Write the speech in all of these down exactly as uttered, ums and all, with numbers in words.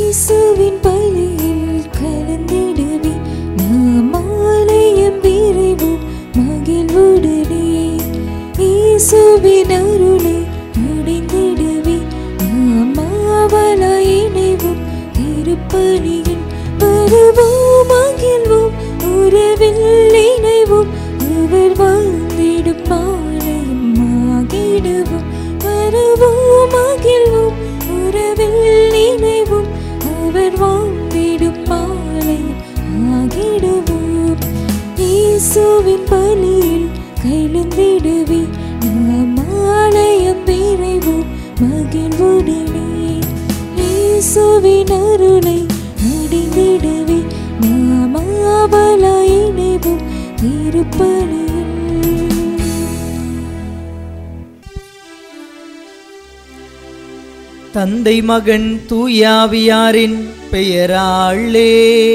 இயேசுவின் பலியில் கலந்திடுவே நாம் ஆலயம் விரைவோம் மகிழ்வுடனே. இயேசுவின் அருளை அடைந்திடுவே நாம் ஆவலாய் இணைவோம் திருப்பலியில் வருவோம் மகிழ்வோம் உறவில் இணைவோம் அவர் வாழ்ந்திடும் ஆலயம் ஆகிடுவோம். வருவோம் மகிழ்வோம் உறவில் இணைவோம் அவர் வாழ்ந்திடும் ஆலயம் ஆகிடுவோம். இயேசுவின் பலியில் கைலந்திடுவே நாம் ஆலயம் விரைவோம் மகிழ்வுடனே. இயேசுவின் அருளை அடைந்திடுவே நாம் ஆவலாய் இணைவோம் திருப்பலியில். தந்தை மகன் தூயாவியாரின் பெயராளே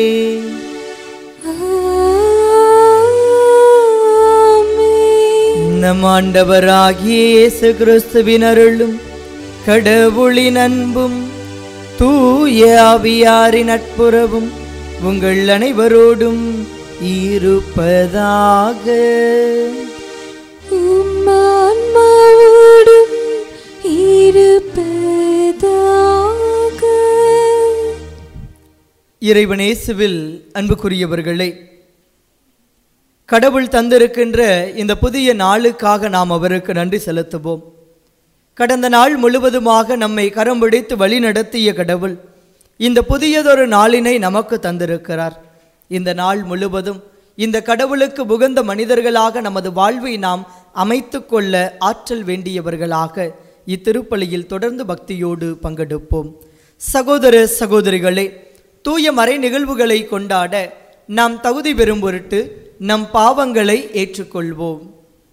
நம் ஆண்டவராகிய இயேசு கிறிஸ்துவின் அருளும் கடவுளின் அன்பும் தூய ஆவியாரின் நட்புறவும் உங்கள் அனைவரோடும் இருப்பதாக. உம்மான்மாவோடும் இருப்பதாக. இறைவன் இயேசுவில் அன்புக்குரியவர்களே, கடவுள் தந்திருக்கின்ற இந்த புதிய நாளுக்காக நாம் அவருக்கு நன்றி செலுத்துவோம். கடந்த நாள் முழுவதுமாக நம்மை கரம் பிடித்து வழி நடத்திய கடவுள் இந்த புதியதொரு நாளினை நமக்கு தந்திருக்கிறார். இந்த நாள் முழுவதும் இந்த கடவுளுக்கு உகந்த மனிதர்களாக நமது வாழ்வை நாம் அமைத்து கொள்ள ஆற்றல் வேண்டியவர்களாக இத்திருப்பலியில் தொடர்ந்து பக்தியோடு பங்கெடுப்போம். சகோதர சகோதரிகளே, தூய மறை நிகழ்வுகளை கொண்டாட நாம் தகுதி பெறும் பொருட்டு நம் பாவங்களை ஏற்றுக்கொள்வோம்.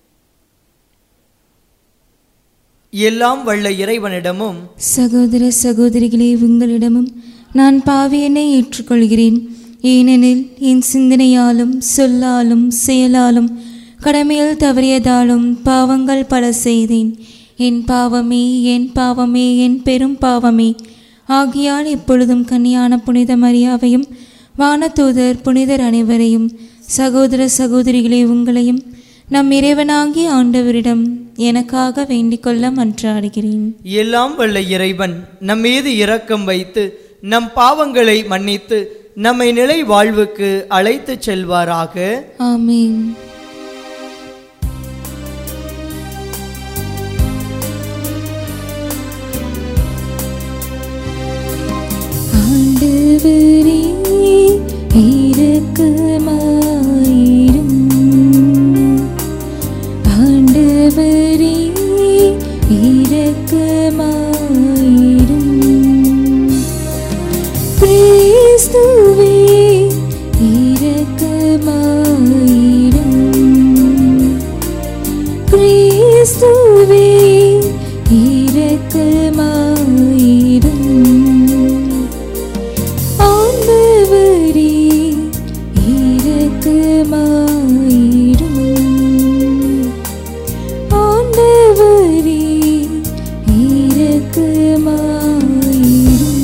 எல்லாம் வல்ல இறைவனிடமும் சகோதர சகோதரிகளே, உங்களிடமும் நான் பாவியனை ஏற்றுக்கொள்கிறேன். ஏனெனில் என் சிந்தனையாலும் சொல்லாலும் செயலாலும் கடமையில் தவறியதாலும் பாவங்கள் பல செய்தேன். என் பாவமே என் பாவமே என் பெரும் பாவமே. ஆகியால் எப்பொழுதும் கன்னியான புனித மரியாவையும் வானதூதர் புனிதர் அனைவரையும் சகோதர சகோதரிகளே உங்களையும் நம் இறைவனாகிய ஆண்டவரிடம் எனக்காக வேண்டிக் கொள்ள மன்றாடுகிறேன். எல்லாம் வல்ல இறைவன் நம் மீது இரக்கம் வைத்து நம் பாவங்களை மன்னித்து நம்மை நிலை வாழ்வுக்கு அழைத்து செல்வாராக. ஆமென். ஆண்டவரே இரக்கமாயிரும். ஆண்டவரே இரக்கமாயிரும். கிறிஸ்துவே இரக்கமாயிரும். கிறிஸ்துவே இரக்கமாயிரும். ஆண்டவரே இரக்கமாயிரும். ஆண்டவரே இரக்கமாயிரும்.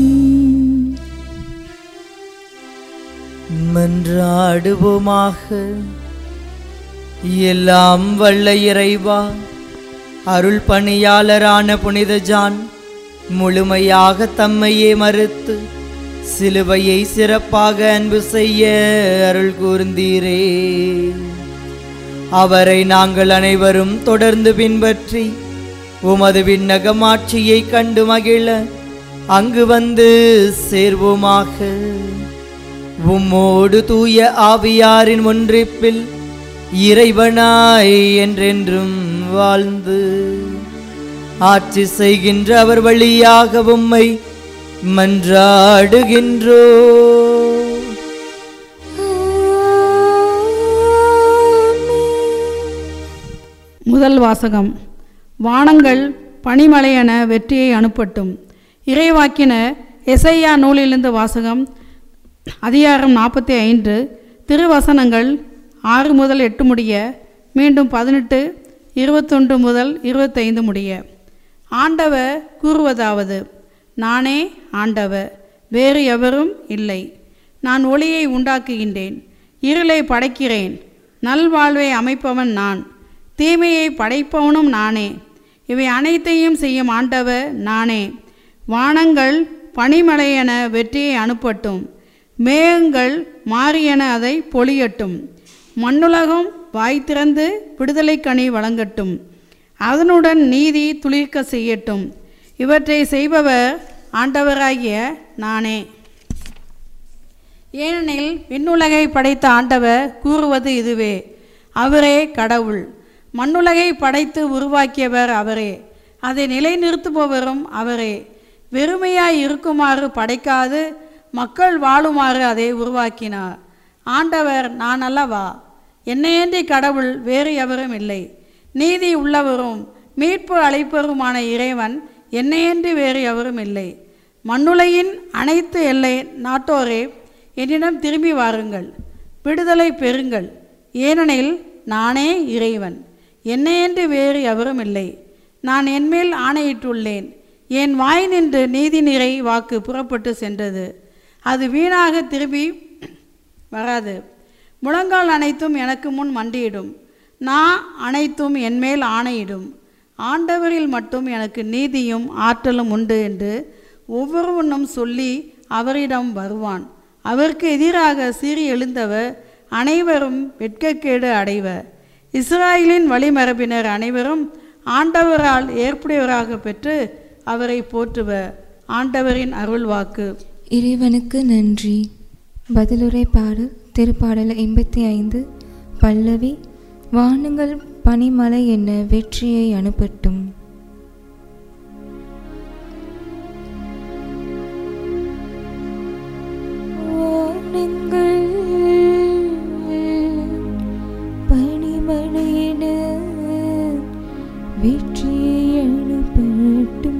மன்றாடுவோமாக. எல்லாம் வல்ல இறைவா, அருள் பணியாளரான புனித ஜான் முழுமையாக தம்மையே மறுத்து சிலுவையை சிறப்பாக அன்பு செய்ய அருள் கூர்ந்தீரே. அவரை நாங்கள் அனைவரும் தொடர்ந்து பின்பற்றி உமது விண்ணகமாட்சியை கண்டு மகிழ அங்கு வந்து சேர்வோமாக. உம்மோடு தூய ஆவியாரின் ஒன்றிப்பில் இறைவனாய் என்றென்றும் வாழ்ந்து ஆட்சி செய்கின்ற அவர் வழியாக உம்மை மன்றாடுகின்றோ. முதல் வாசகம். வானங்கள் பனிமலையென வெற்றியை அனுப்பட்டும். இறைவாக்கின எசையா நூலிலிருந்து வாசகம். அதிகாரம் நாற்பத்தி ஐந்து, திருவசனங்கள் ஆறு முதல் எட்டு முடிய, மீண்டும் பதினெட்டு இருபத்தொன்று முதல் இருபத்தைந்து முடிய. ஆண்டவர் கூறுவதாவது: நானே ஆண்டவர், வேறு எவரும் இல்லை. நான் ஒளியை உண்டாக்குகின்றேன், இருளை படைக்கிறேன். நல்வாழ்வை அமைப்பவன் நான், தீமையை படைப்பவனும் நானே. இவை அனைத்தையும் செய்யும் ஆண்டவர் நானே. வானங்கள் பனிமலையென வெற்றியை அனுப்பட்டும், மேகங்கள் மாறியென அதை பொழியட்டும். மண்ணுலகம் வாய் திறந்து விடுதலை கனி வழங்கட்டும், அதனுடன் நீதி துளிர்க்க செய்யட்டும். இவற்றை செய்பவர் ஆண்டவராகிய நானே. ஏனெனில் விண்ணுலகை படைத்த ஆண்டவர் கூறுவது இதுவே, அவரே கடவுள். மண்ணுலகை படைத்து உருவாக்கியவர் அவரே, அதை நிலைநிறுத்துபவரும் அவரே. வெறுமையாய் இருக்குமாறு படைக்காது மக்கள் வாழுமாறு அதை உருவாக்கினார். ஆண்டவர் நான் அல்லவா? என்னையன்றி கடவுள் வேறு எவரும் இல்லை. நீதி உள்ளவரும் மீட்பு அளிப்பவருமான இறைவன் என்னையன்றி வேறு எவரும் இல்லை. மண்ணுலகின் அனைத்து எல்லை நாட்டோரே, என்னிடம் திரும்பி வாருங்கள், விடுதலை பெறுங்கள். ஏனெனில் நானே இறைவன், என்னையன்றி வேறு எவரும் இல்லை. நான் என்மேல் ஆணையிட்டுள்ளேன். என் வாய் நின்று நீதி நிறை வாக்கு புறப்பட்டு சென்றது, அது வீணாக திரும்பி வராது. முழங்கால் அனைத்தும் எனக்கு முன் மண்டியிடும், நான் அனைத்தும் என்மேல் ஆணையிடும். ஆண்டவரில் மட்டும் எனக்கு நீதியும் ஆற்றலும் உண்டு என்று ஒவ்வொருவனும் சொல்லி அவரிடம் வருவான். அவருக்கு எதிராக சீறி எழுந்தவர் அனைவரும் வெட்கக்கேடு அடைவர். இஸ்ராயலின் வழிமரபினர் அனைவரும் ஆண்டவரால் ஏற்புடையவராக பெற்று அவரை போற்றுவர். ஆண்டவரின் அருள்வாக்கு. இறைவனுக்கு நன்றி. பதிலுரை பாடல். திருப்பாடல் எண்பத்தி ஐந்து. பல்லவி. வானங்கள் பனிமலை என்ன வெற்றியை அனுப்பட்டும். வானங்கள் பனிமலை என வெற்றியை அனுப்பட்டும்.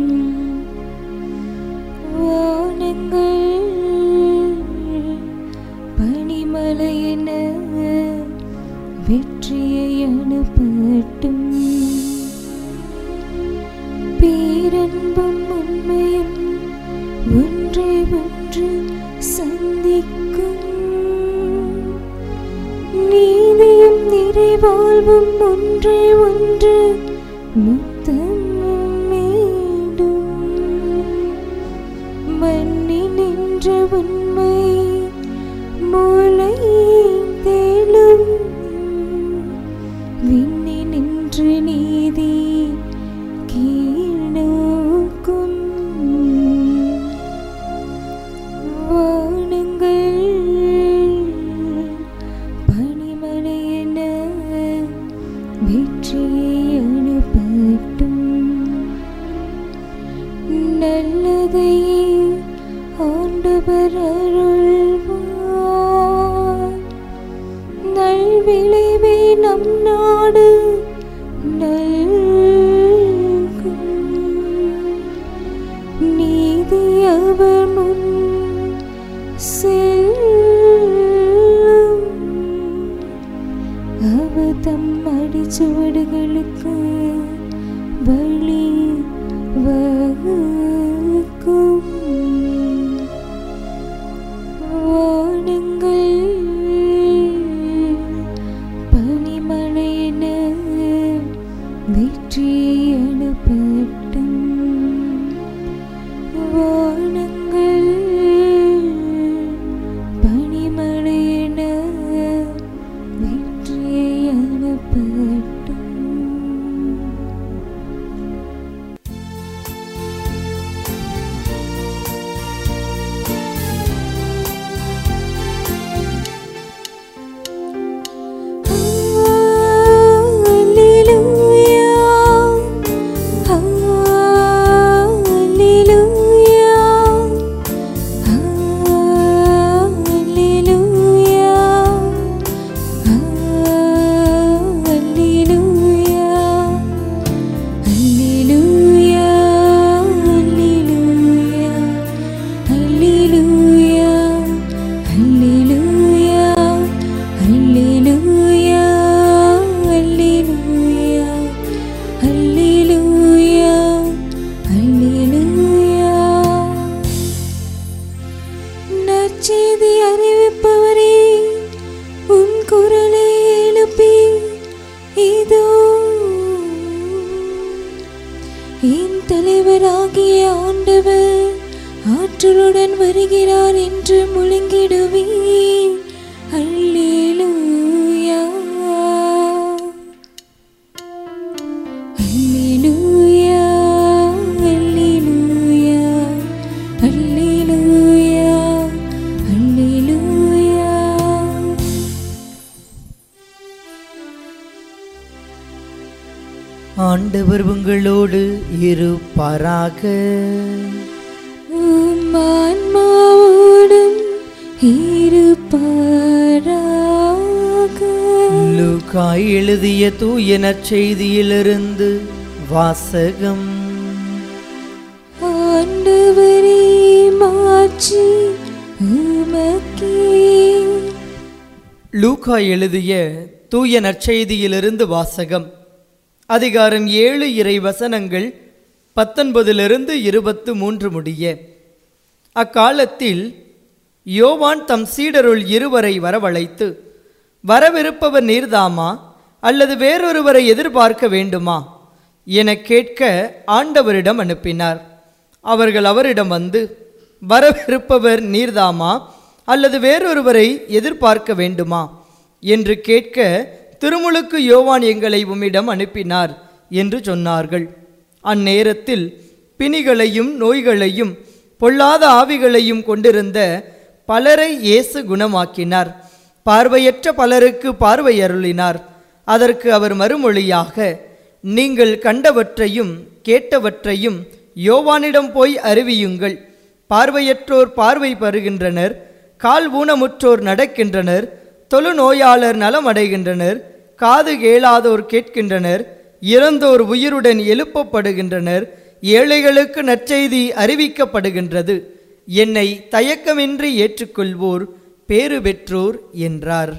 வானங்கள் பனிமலை என வெற்றியை அனுப்பட்டும். பேரன்பும் உண்மையும் ஒன்றை ஒன்று சந்திக்கும். நீதியும் நிறைவாழ்வும் ஒன்றை ஒன்று முத்தம் மீடும். மண்ணி நின்ற உண்மை மூளை தேடும். விண்ணி நின்று நீதி கீழ்நோக்கும். வானங்கள் பனிமலை என வெற்றியை அனுப்பட்டும். நல்லதையே ஆண்டவர் அருள்வார். நல்விளைவே நம் நாடு நல்கும். நீதி அவர் முன் செல்லும். அவர் தம் அடிச்சுவடுகளுக்கு வழி வகுக்கும். என் தலைவராகிய ஆண்டவர் ஆற்றலுடன் வருகிறார் என்று முழங்கிடுவீர். அல்லேலூயா அல்லேலூயா அல்லேலூயா அல்லேலூயா அல்லேலூயா. ஆண்டவர் உங்களோடு இருப்பாராக. உம் ஆன்மாவோடும் இருப்பாராக. லூக்கா எழுதிய தூய நற்செய்தியிலிருந்து வாசகம். ஆண்டவரே மாட்சி உமக்கே. லூக்கா எழுதிய தூய நற்செய்தியிலிருந்து வாசகம். அதிகாரம் ஏழு, இறை வசனங்கள் பத்தொன்பதிலிருந்து இருபத்து மூன்று முடிய. அக்காலத்தில் யோவான் தம் சீடருள் இருவரை வரவழைத்து, வரவிருப்பவர் நீர்தாமா அல்லது வேறொருவரை எதிர்பார்க்க வேண்டுமா என கேட்க ஆண்டவரிடம் அனுப்பினார். அவர்கள் அவரிடம் வந்து, வரவிருப்பவர் நீர்தாமா அல்லது வேறொருவரை எதிர்பார்க்க வேண்டுமா என்று கேட்க, திருமுழுக்கு யோவான் எங்களை உம்மிடம் அனுப்பினார் என்று சொன்னார்கள். அந்நேரத்தில் பிணிகளையும் நோய்களையும் பொல்லாத ஆவிகளையும் கொண்டிருந்த பலரை இயேசு குணமாக்கினார். பார்வையற்ற பலருக்கு பார்வை அருளினார். அதற்கு அவர் மறுமொழியாக, நீங்கள் கண்டவற்றையும் கேட்டவற்றையும் யோவானிடம் போய் அறிவியுங்கள். பார்வையற்றோர் பார்வை பெறுகின்றனர், கால் ஊனமுற்றோர் நடக்கின்றனர், தொழுநோயாளர் நலமடைகின்றனர், காது கேளாதோர் கேட்கின்றனர், இறந்தோர் உயிருடன் எழுப்பப்படுகின்றனர், ஏழைகளுக்கு நற்செய்தி அறிவிக்கப்படுகின்றது. என்னை தயக்கமின்றி ஏற்றுக்கொள்வோர் பேறு பெற்றோர் என்றார்.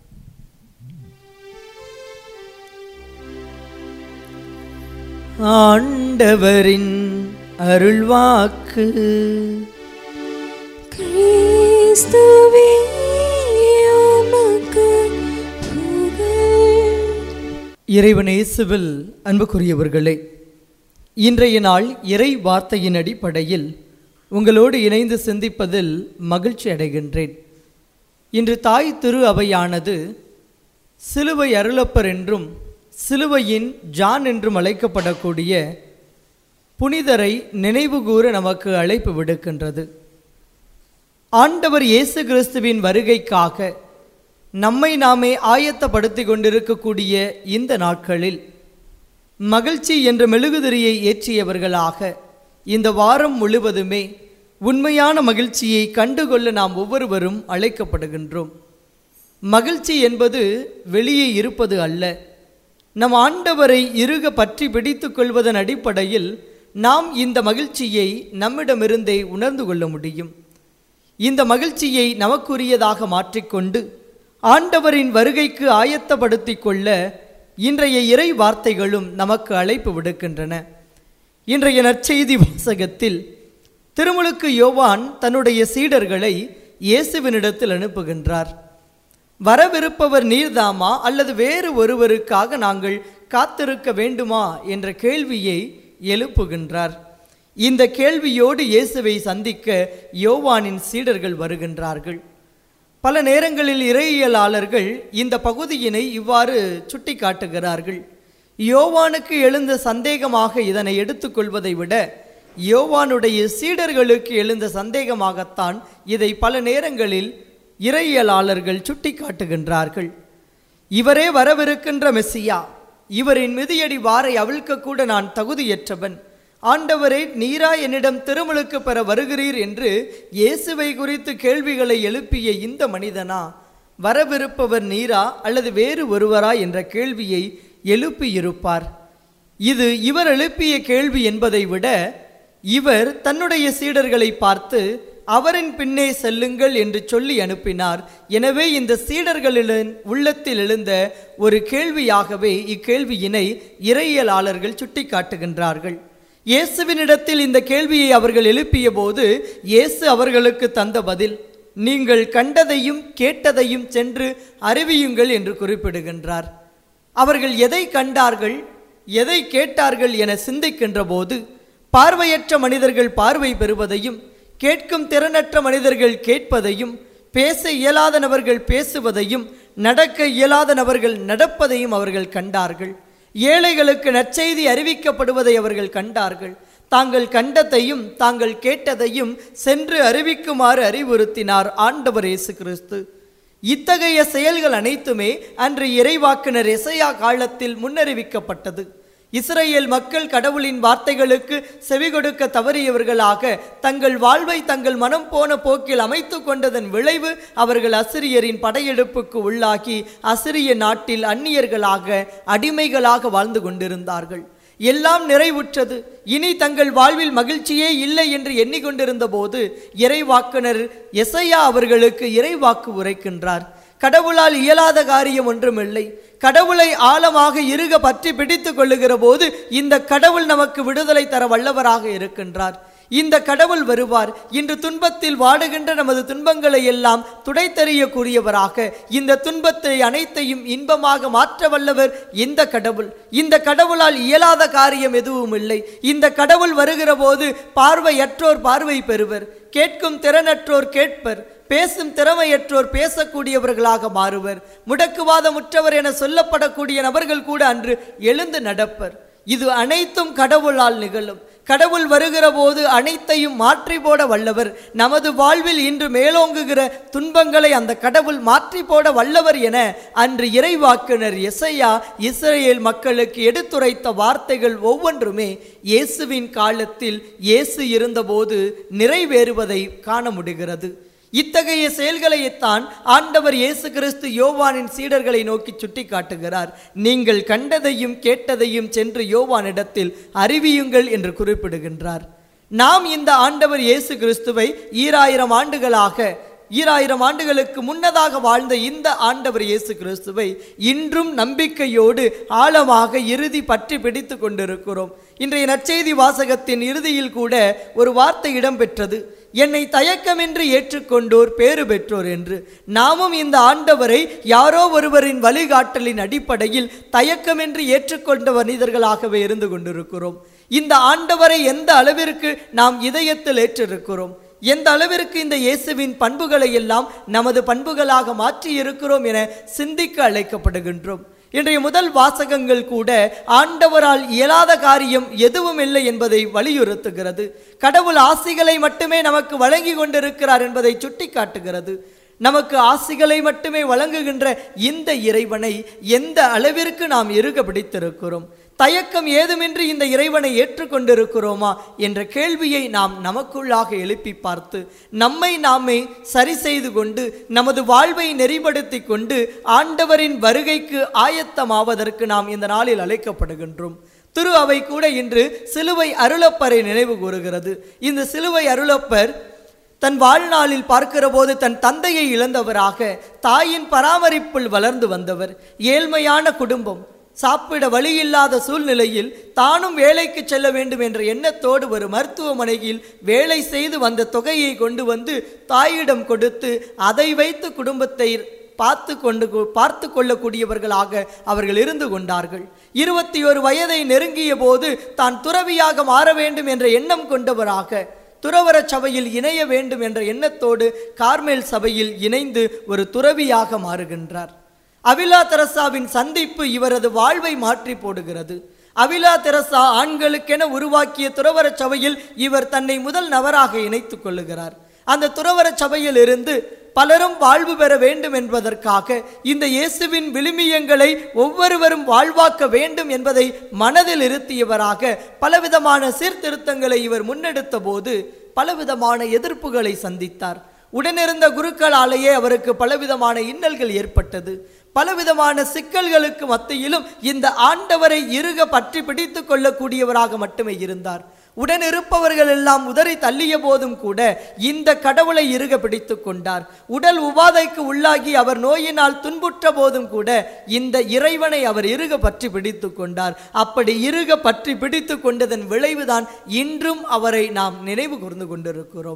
ஆண்டவரின் அருள்வாக்கு. கிறிஸ்துவே உமக்கு புகழ். இறைவன் இயேசுவில் அன்புக்குரியவர்களே, இன்றைய நாள் இறை வார்த்தையின் அடிப்படையில் உங்களோடு இணைந்து சிந்திப்பதில் மகிழ்ச்சி அடைகின்றேன். இன்று தாய் திரு அவையானது சிலுவை அருளப்பர் என்றும் சிலுவையின் ஜான் என்றும் அழைக்கப்படக்கூடிய புனிதரை நினைவுகூர நமக்கு அழைப்பு விடுக்கின்றது. ஆண்டவர் இயேசு கிறிஸ்துவின் வருகைக்காக நம்மை நாமே ஆயத்தப்படுத்தி கொண்டிருக்கக்கூடிய இந்த நாட்களில் மகிழ்ச்சி என்ற மெழுகுதிரியை ஏற்றியவர்களாக இந்த வாரம் முழுவதுமே உண்மையான மகிழ்ச்சியை கண்டுகொள்ள நாம் ஒவ்வொருவரும் அழைக்கப்படுகின்றோம். மகிழ்ச்சி என்பது வெளியே இருப்பது அல்ல. நம் ஆண்டவரை இறுக பற்றி பிடித்து கொள்வதன் அடிப்படையில் நாம் இந்த மகிழ்ச்சியை நம்மிடமிருந்தே உணர்ந்து கொள்ள முடியும். இந்த மகிழ்ச்சியை நமக்குரியதாக மாற்றிக்கொண்டு ஆண்டவரின் வருகைக்கு ஆயத்தப்படுத்தி கொள்ள இன்றைய இறை வார்த்தைகளும் நமக்கு அழைப்பு விடுக்கின்றன. இன்றைய நற்செய்தி வாசகத்தில் திருமுழுக்கு யோவான் தன்னுடைய சீடர்களை இயேசுவினிடத்தில் அனுப்புகின்றார். வரவிருப்பவர் நீர்தாமா அல்லது வேறு ஒருவருக்காக நாங்கள் காத்திருக்க வேண்டுமா என்ற கேள்வியை எழுப்புகின்றார். இந்த கேள்வியோடு இயேசுவை சந்திக்க யோவானின் சீடர்கள் வருகின்றார்கள். பல நேரங்களில் இறையியலாளர்கள் இந்த பகுதியினை இவ்வாறு சுட்டி காட்டுகிறார்கள். யோவானுக்கு எழுந்த சந்தேகமாக இதனை எடுத்துக்கொள்வதை விட யோவானுடைய சீடர்களுக்கு எழுந்த சந்தேகமாகத்தான் இதை பல நேரங்களில் இறையியலாளர்கள் சுட்டி காட்டுகின்றார்கள். இவரே வரவிருக்கின்ற மெசியா, இவரின் மிதியடி வாரை அவிழ்க்கக்கூட நான் தகுதியற்றவன். ஆண்டவரே, நீரா என்னிடம் திருமுழுக்கு பெற வருகிறீர் என்று இயேசுவை குறித்து கேள்விகளை எழுப்பிய இந்த மனிதனா வரவிருப்பவர் நீரா அல்லது வேறு ஒருவரா என்ற கேள்வியை எழுப்பியிருப்பார். இது இவர் எழுப்பிய கேள்வி என்பதை விட இவர் தன்னுடைய சீடர்களை பார்த்து அவரின் பின்னே செல்லுங்கள் என்று சொல்லி அனுப்பினார். எனவே இந்த சீடர்களின் உள்ளத்தில் எழுந்த ஒரு கேள்வியாகவே இக்கேள்வியினை இறையியலாளர்கள் சுட்டி காட்டுகின்றார்கள். இயேசுவினிடத்தில் இந்த கேள்வியை அவர்கள் எழுப்பிய போது இயேசு அவர்களுக்கு தந்த பதில், நீங்கள் கண்டதையும் கேட்டதையும் சென்று அறிவியுங்கள் என்று குறிப்பிடுகின்றார். அவர்கள் எதை கண்டார்கள், எதை கேட்டார்கள் என சிந்திக்கின்ற போது பார்வையற்ற மனிதர்கள் பார்வை பெறுவதையும், கேட்கும் திறனற்ற மனிதர்கள் கேட்பதையும், பேச இயலாத நபர்கள் பேசுவதையும், நடக்க இயலாத நபர்கள் நடப்பதையும் அவர்கள் கண்டார்கள். ஏழைகளுக்கு நற்செய்தி அறிவிக்கப்படுவதை அவர்கள் கண்டார்கள். தாங்கள் கண்டதையும் தாங்கள் கேட்டதையும் சென்று அறிவிக்குமாறு அறிவுறுத்தினார் ஆண்டவர் இயேசு கிறிஸ்து. இத்தகைய செயல்கள் அனைத்துமே அன்று இறைவாக்கினர் எசையா காலத்தில் முன்னறிவிக்கப்பட்டது. இஸ்ரேல் மக்கள் கடவுளின் வார்த்தைகளுக்கு செவி கொடுக்க தவறியவர்களாக தங்கள் வாழ்வை தங்கள் மனம் போன போக்கில் அமைத்து கொண்டதன் விளைவு அவர்கள் அசிரியரின் படையெடுப்புக்கு உள்ளாகி அசிரிய நாட்டில் அந்நியர்களாக அடிமைகளாக வாழ்ந்து கொண்டிருந்தார்கள். எல்லாம் நிறைவுற்றது, இனி தங்கள் வாழ்வில் மகிழ்ச்சியே இல்லை என்று எண்ணிக்கொண்டிருந்த போது இறைவாக்குனர் எசையா அவர்களுக்கு இறைவாக்கு உரைக்கின்றார். கடவுளால் இயலாத காரியம் ஒன்றுமில்லை. கடவுளை ஆழமாக இறுக பற்றி பிடித்து கொள்ளுகிற போது இந்த கடவுள் நமக்கு விடுதலை தர வல்லவராக இருக்கின்றார். இந்த கடவுள் வருவார். இன்று துன்பத்தில் வாடுகின்ற நமது துன்பங்களை எல்லாம் துடைத்தெறியக்கூடியவராக, இந்த துன்பத்தை அனைத்தையும் இன்பமாக மாற்ற வல்லவர் இந்த கடவுள். இந்த கடவுளால் இயலாத காரியம் எதுவும் இல்லை. இந்த கடவுள் வருகிற போது பார்வையற்றோர் பார்வை பெறுவர், கேட்கும் திறனற்றோர் கேட்பர், பேசும் திறமையற்றோர் பேசக்கூடியவர்களாக மாறுவர், முடக்குவாதமுற்றவர் என சொல்லப்படக்கூடிய நபர்கள் கூட அன்று எழுந்து நடப்பர். இது அனைத்தும் கடவுளால் நிகழும். கடவுள் வருகிற போது அனைத்தையும் மாற்றி போட வல்லவர். நமது வாழ்வில் இன்று மேலோங்குகிற துன்பங்களை அந்த கடவுள் மாற்றி போட வல்லவர் என அன்று இறைவாக்கினர் எசையா இஸ்ரேல் மக்களுக்கு எடுத்துரைத்த வார்த்தைகள் ஒவ்வொன்றுமே இயேசுவின் காலத்தில் இயேசு இருந்தபோது நிறைவேறுவதை காண முடிகிறது. இத்தகைய செயல்களைத்தான் ஆண்டவர் இயேசு கிறிஸ்து யோவானின் சீடர்களை நோக்கி சுட்டி காட்டுகிறார். நீங்கள் கண்டதையும் கேட்டதையும் சென்று யோவானிடத்தில் அறிவியுங்கள் என்று குறிப்பிடுகின்றார். நாம் இந்த ஆண்டவர் இயேசு கிறிஸ்துவை ஈராயிரம் ஆண்டுகளாக ஈராயிரம் ஆண்டுகளுக்கு முன்னதாக வாழ்ந்த இந்த ஆண்டவர் இயேசு கிறிஸ்துவை இன்றும் நம்பிக்கையோடு ஆழமாக இறுதி பற்றி பிடித்து கொண்டிருக்கிறோம். இன்றைய நற்செய்தி வாசகத்தின் இறுதியில் கூட ஒரு வார்த்தை இடம்பெற்றது, என்னை தயக்கமின்றி ஏற்றுக்கொண்டோர் பேறு பெற்றோர் என்று. நாமும் இந்த ஆண்டவரை யாரோ ஒருவரின் வழிகாட்டலின் அடிப்படையில் தயக்கமின்றி ஏற்றுக்கொண்ட மனிதர்களாகவே இருந்து கொண்டிருக்கிறோம். இந்த ஆண்டவரை எந்த அளவிற்கு நாம் இதயத்தில் ஏற்றிருக்கிறோம், எந்த அளவிற்கு இந்த இயேசுவின் பண்புகளை எல்லாம் நமது பண்புகளாக மாற்றி இருக்கிறோம் என சிந்திக்க அழைக்கப்படுகின்றோம். இன்றைய முதல் வாசகங்கள் கூட ஆண்டவரால் இயலாத காரியம் எதுவும் இல்லை என்பதை வலியுறுத்துகிறது. கடவுள் ஆசிகளை மட்டுமே நமக்கு வழங்கி கொண்டிருக்கிறார் என்பதை சுட்டி காட்டுகிறது. நமக்கு ஆசிகளை மட்டுமே வழங்குகின்ற இந்த இறைவனை எந்த அளவிற்கு நாம் இறுக பிடித்திருக்கிறோம், தயக்கம் ஏதுமின்றி இந்த இறைவனை ஏற்றுக்கொண்டிருக்கிறோமா என்ற கேள்வியை நாம் நமக்குள்ளாக எழுப்பி பார்த்து நம்மை நாமே சரி செய்து கொண்டு நமது வாழ்வை நெறிப்படுத்தி கொண்டு ஆண்டவரின் வருகைக்கு ஆயத்தமாவதற்கு நாம் இந்த நாளில் அழைக்கப்படுகின்றோம். திரு அவை கூட இன்று சிலுவை அருளப்பரை நினைவு கூறுகிறது. இந்த சிலுவை அருளப்பர் தன் வாழ்நாளில் பார்க்கிற போது தன் தந்தையை இழந்தவராக தாயின் பராமரிப்பில் வளர்ந்து வந்தவர். ஏழ்மையான குடும்பம், சாப்பிட வழியில்லாத சூழ்நிலையில் தானும் வேலைக்கு செல்ல வேண்டும் என்ற எண்ணத்தோடு ஒரு மருத்துவமனையில் வேலை செய்து வந்த தொகையை கொண்டு வந்து தாயிடம் கொடுத்து அதை வைத்து குடும்பத்தை பார்த்து கொண்டு பார்த்து கொள்ளக்கூடியவர்களாக அவர்கள் இருந்து கொண்டார்கள். இருபத்தி ஒரு வயதை நெருங்கிய போது தான் துறவியாக மாற வேண்டும் என்ற எண்ணம் கொண்டவராக துறவர சபையில் இணைய வேண்டும் என்ற எண்ணத்தோடு கார்மேல் சபையில் இணைந்து ஒரு துறவியாக மாறுகின்றார். அவிலா தெரசாவின் சந்திப்பு இவரது வாழ்வை மாற்றி போடுகிறது. அவிலா தெரசா ஆண்களுக்கென உருவாக்கிய துறவர சபையில் இவர் தன்னை முதல் நபராக இணைத்துக் கொள்ளுகிறார். அந்த துறவர சபையில் இருந்து பலரும் வாழ்வு பெற வேண்டும் என்பதற்காக இந்த இயேசுவின் விழுமியங்களை ஒவ்வொருவரும் வாழ்வாக்க வேண்டும் என்பதை மனதில் இருத்தியவராக பலவிதமான சீர்திருத்தங்களை இவர் முன்னெடுத்த போது பலவிதமான எதிர்ப்புகளை சந்தித்தார். உடனிருந்த குருக்களாலேயே அவருக்கு பலவிதமான இன்னல்கள் ஏற்பட்டது. பலவிதமான சிக்கல்களுக்கு மத்தியிலும் இந்த ஆண்டவரை இறுக பற்றி பிடித்து கொள்ளக்கூடியவராக மட்டுமே இருந்தார். உடன் இருப்பவர்கள் எல்லாம் உதறி தள்ளிய போதும் கூட இந்த கடவுளை இறுக பிடித்து கொண்டார். உடல் உபாதைக்கு உள்ளாகி அவர் நோயினால் துன்புற்ற போதும் கூட இந்த இறைவனை அவர் இறுக பற்றி பிடித்து கொண்டார். அப்படி இறுக பற்றி பிடித்து கொண்டதன் விளைவுதான் இன்றும் அவரை நாம் நினைவு கூர்ந்து கொண்டிருக்கிறோம்.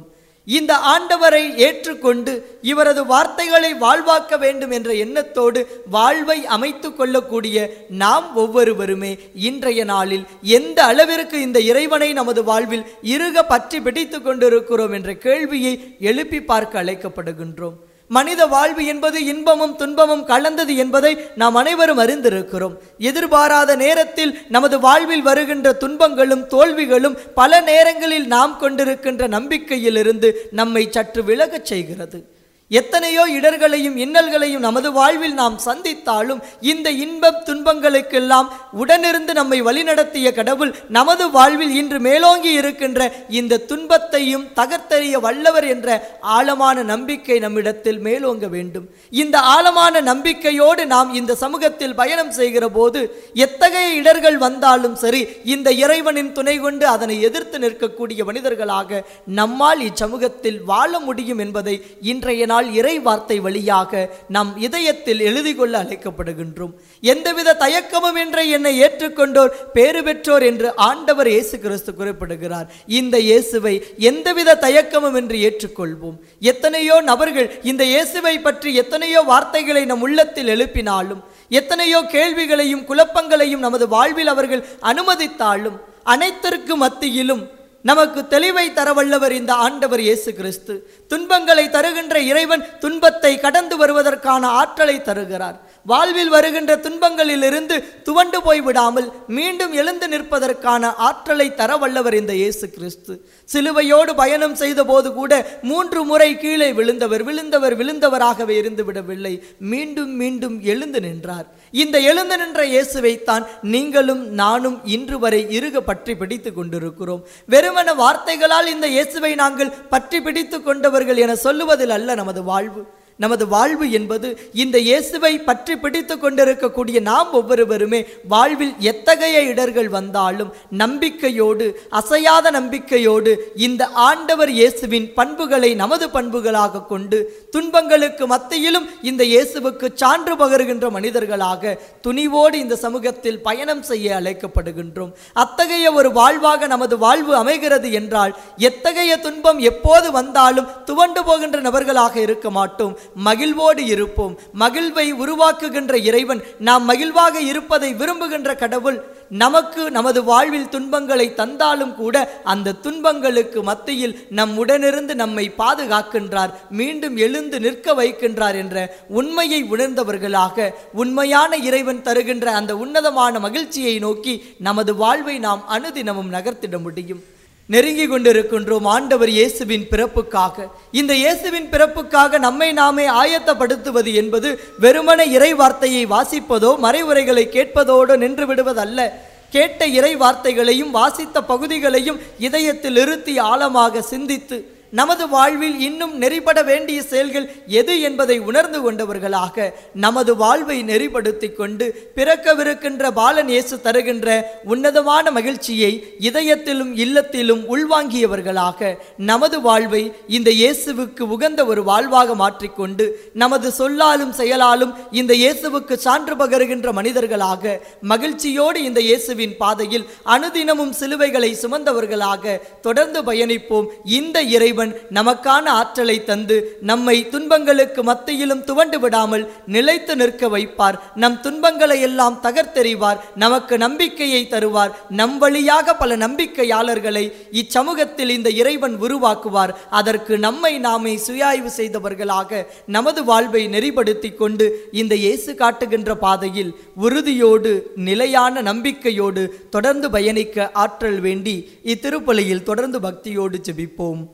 இந்த ஆண்டவரை ஏற்றுக்கொண்டு இவரது வார்த்தைகளை வாழ்வாக்க வேண்டும் என்ற எண்ணத்தோடு வாழ்வை அமைத்து கொள்ளக்கூடிய நாம் ஒவ்வொருவருமே இன்றைய நாளில் எந்த அளவிற்கு இந்த இறைவனை நமது வாழ்வில் இறுக பற்றி பிடித்து கொண்டிருக்கிறோம் என்ற கேள்வியை எழுப்பி பார்க்க அழைக்கப்படுகின்றோம். மனித வாழ்வு என்பது இன்பமும் துன்பமும் கலந்தது என்பதை நாம் அனைவரும் அறிந்திருக்கிறோம். எதிர்பாராத நேரத்தில் நமது வாழ்வில் வருகின்ற துன்பங்களும் தோல்விகளும் பல நேரங்களில் நாம் கொண்டிருக்கின்ற நம்பிக்கையிலிருந்து நம்மை சற்று விலகச் செய்கிறது. எத்தனையோ இடர்களையும் இன்னல்களையும் நமது வாழ்வில் நாம் சந்தித்தாலும் இந்த இன்பம் துன்பங்களுக்கெல்லாம் உடனிருந்து நம்மை வழிநடத்திய கடவுள் நமது வாழ்வில் இன்று மேலோங்கி இருக்கின்ற இந்த துன்பத்தையும் தகர்த்தெறிய வல்லவர் என்ற ஆழமான நம்பிக்கை நம்மிடத்தில் மேலோங்க வேண்டும். இந்த ஆழமான நம்பிக்கையோடு நாம் இந்த சமூகத்தில் பயணம் செய்கிற போது எத்தகைய இடர்கள் வந்தாலும் சரி, இந்த இறைவனின் துணை கொண்டு அதனை எதிர்த்து நிற்கக்கூடிய மனிதர்களாக நம்மால் இச்சமூகத்தில் வாழ முடியும் என்பதை இன்றைய நாள் இறை வார்த்தை வழியாக நம் இதயத்தில் எழுதி கொள்ள அழைக்கப்படுகின்றோம். எந்தவித தயக்கமும் என்று என்னை ஏற்றுக்கொண்டோர் பேறு பெற்றோர் என்று ஆண்டவர் இயேசு கிறிஸ்து குறிப்பிடுகிறார். இந்த இயேசுவை எந்தவித தயக்கமும் என்று ஏற்றுக்கொள்வோம். எத்தனையோ நபர்கள் இந்த இயேசுவை பற்றி எத்தனையோ வார்த்தைகளை நம் உள்ளத்தில் எழுப்பினாலும், எத்தனையோ கேள்விகளையும் குழப்பங்களையும் நமது வாழ்வில் அவர்கள் அனுமதித்தாலும், அனைத்திற்கு மத்தியிலும் நமக்கு தெளிவை தரவல்லவர் இந்த ஆண்டவர் இயேசு கிறிஸ்து. துன்பங்களை தருகின்ற இறைவன் துன்பத்தை கடந்து வருவதற்கான ஆற்றலை தருகிறார். வாழ்வில் வருகின்ற துன்பங்களிலிருந்து துவண்டு போய்விடாமல் மீண்டும் எழுந்து நிற்பதற்கான ஆற்றலை தரவல்லவர் இந்த இயேசு கிறிஸ்து. சிலுவையோடு பயணம் செய்த போது கூட மூன்று முறை கீழே விழுந்தவர் விழுந்தவர் விழுந்தவராகவே இருந்து விடவில்லை, மீண்டும் மீண்டும் எழுந்து நின்றார். இந்த எழுந்து நின்ற இயேசுவைத்தான் நீங்களும் நானும் இன்று வரை இறுக பற்றி பிடித்து கொண்டிருக்கிறோம். வெறுமன வார்த்தைகளால் இந்த இயேசுவை நாங்கள் பற்றி பிடித்து கொண்டவர்கள் என சொல்லுவதில் அல்ல நமது வாழ்வு. நமது வாழ்வு என்பது இந்த இயேசுவை பற்றி பிடித்து கொண்டிருக்கக்கூடிய நாம் ஒவ்வொருவருமே வாழ்வில் எத்தகைய இடர்கள் வந்தாலும் நம்பிக்கையோடு, அசையாத நம்பிக்கையோடு இந்த ஆண்டவர் இயேசுவின் பண்புகளை நமது பண்புகளாக கொண்டு துன்பங்களுக்கு மத்தியிலும் இந்த இயேசுவுக்கு சான்று பகருகின்ற மனிதர்களாக துணிவோடு இந்த சமூகத்தில் பயணம் செய்ய அழைக்கப்படுகின்றோம். அத்தகைய ஒரு வாழ்வாக நமது வாழ்வு அமைகிறது என்றால் எத்தகைய துன்பம் எப்போது வந்தாலும் துவண்டு போகின்ற நபர்களாக இருக்க மாட்டோம். மகிழ்வோடு இருப்போம். மகிழ்வை உருவாக்குகின்ற இறைவன், நாம் மகிழ்வாக இருப்பதை விரும்புகின்ற கடவுள் நமக்கு நமது வாழ்வில் துன்பங்களை தந்தாலும் கூட அந்த துன்பங்களுக்கு மத்தியில் நம் உடனிருந்து நம்மை பாதுகாக்கின்றார், மீண்டும் எழுந்து நிற்க வைக்கின்றார் என்ற உண்மையை உணர்ந்தவர்களாக உண்மையான இறைவன் தருகின்ற அந்த உன்னதமான மகிழ்ச்சியை நோக்கி நமது வாழ்வை நாம் அனுதினமும் நகர்த்திட முடியும். நெருங்கி கொண்டிருக்கின்றோம் ஆண்டவர் இயேசுவின் பிறப்புக்காக. இந்த இயேசுவின் பிறப்புக்காக நம்மை நாமே ஆயத்தப்படுத்துவது என்பது வெறுமன இறை வார்த்தையை வாசிப்பதோ மறைவுரைகளை கேட்பதோடு நின்று விடுவதல்ல. கேட்ட இறை வார்த்தைகளையும் வாசித்த பகுதிகளையும் இதயத்தில் இருத்தி ஆழமாக சிந்தித்து நமது வாழ்வில் இன்னும் நெறிப்பட வேண்டிய செயல்கள் எது என்பதை உணர்ந்து கொண்டவர்களாக நமது வாழ்வை நெறிப்படுத்தி கொண்டு பிறக்கவிருக்கின்ற பாலன் இயேசு தருகின்ற உன்னதமான மகிழ்ச்சியை இதயத்திலும் இல்லத்திலும் உள்வாங்கியவர்களாக நமது வாழ்வை இந்த இயேசுவுக்கு உகந்த ஒரு வாழ்வாக மாற்றிக்கொண்டு நமது சொல்லாலும் செயலாலும் இந்த இயேசுவுக்கு சான்று பகருகின்ற மனிதர்களாக மகிழ்ச்சியோடு இந்த இயேசுவின் பாதையில் அனுதினமும் சிலுவைகளை சுமந்தவர்களாக தொடர்ந்து பயணிப்போம். இந்த இறைவன் நமக்கான ஆற்றலை தந்து நம்மை துன்பங்களுக்கு மத்தியிலும் துவண்டு விடாமல் நிலைத்து நிற்க வைப்பார். நம் துன்பங்களை எல்லாம் தகர்த்தெறிவார். நமக்கு நம்பிக்கையை தருவார். நம் வழியாக பல நம்பிக்கையாளர்களை இச்சமூகத்தில் இந்த இறைவன் உருவாக்குவார். அதற்கு நம்மை நாமே சுயாய்வு செய்தவர்களாக நமது வாழ்வை நெறிப்படுத்தி கொண்டு இந்த இயேசு காட்டுகின்ற பாதையில் உறுதியோடு நிலையான நம்பிக்கையோடு தொடர்ந்து பயணிக்க ஆற்றல் வேண்டி இத்திருப்பலியில் தொடர்ந்து பக்தியோடு ஜெபிப்போம்.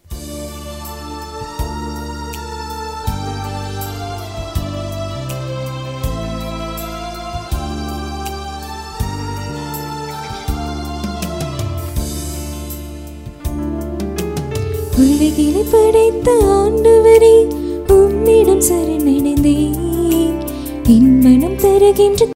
உலகினை படைத்த ஆண்டவரே, உம்மிடம் சரணடைந்தேன். என் மனம் தருகின்ற